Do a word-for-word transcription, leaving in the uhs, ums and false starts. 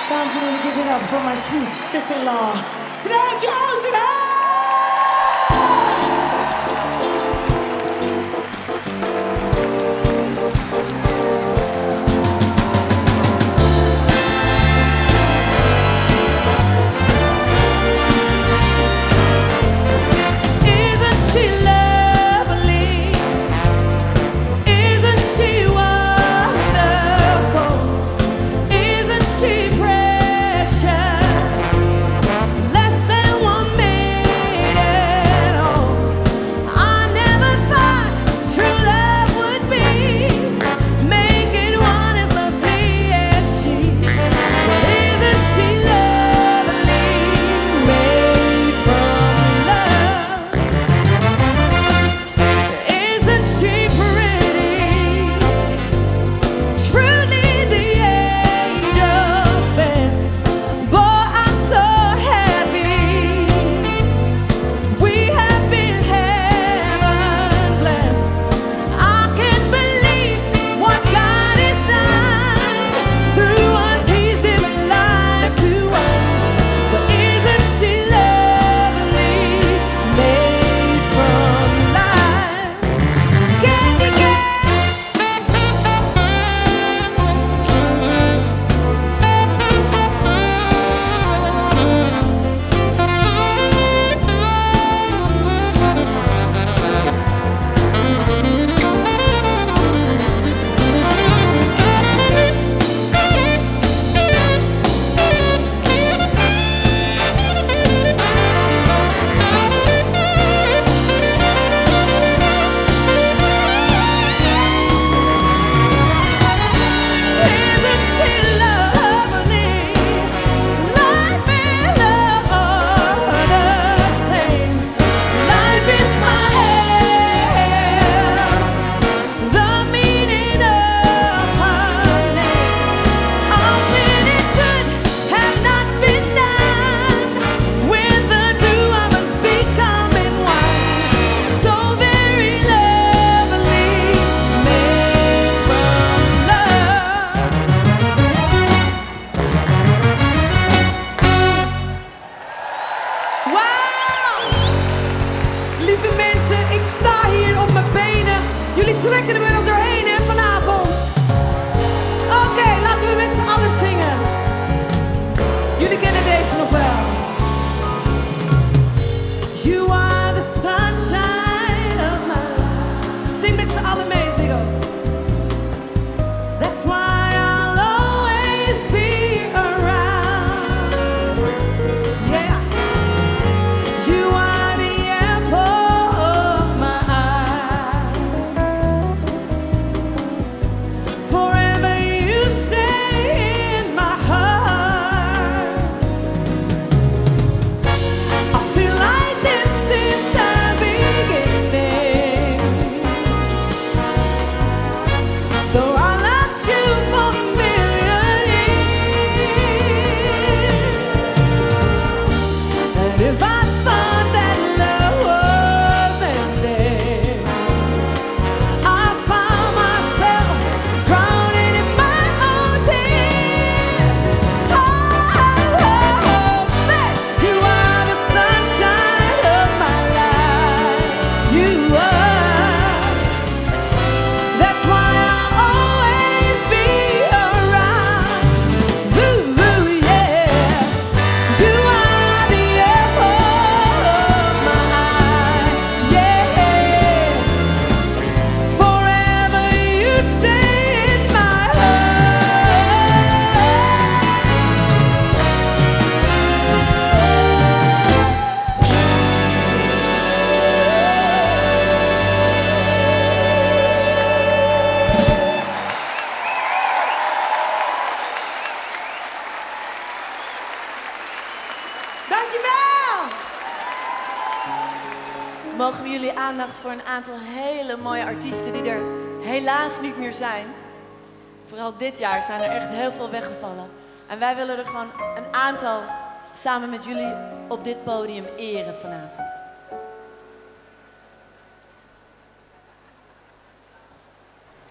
Dames en heren, give it up for my sweet sister-in-law, Fred Jones. Lieve mensen, ik sta hier op mijn benen. Jullie trekken er wel doorheen, hè, vanavond. Oké, okay, laten we met z'n allen zingen. Jullie kennen deze nog wel. You are the sunshine of my life. Zing met z'n allen mee, zing ook. That's why I'll always be around. Yeah. You are mogen we jullie aandacht voor een aantal hele mooie artiesten die er helaas niet meer zijn. Vooral dit jaar zijn er echt heel veel weggevallen. En wij willen er gewoon een aantal samen met jullie op dit podium eren vanavond.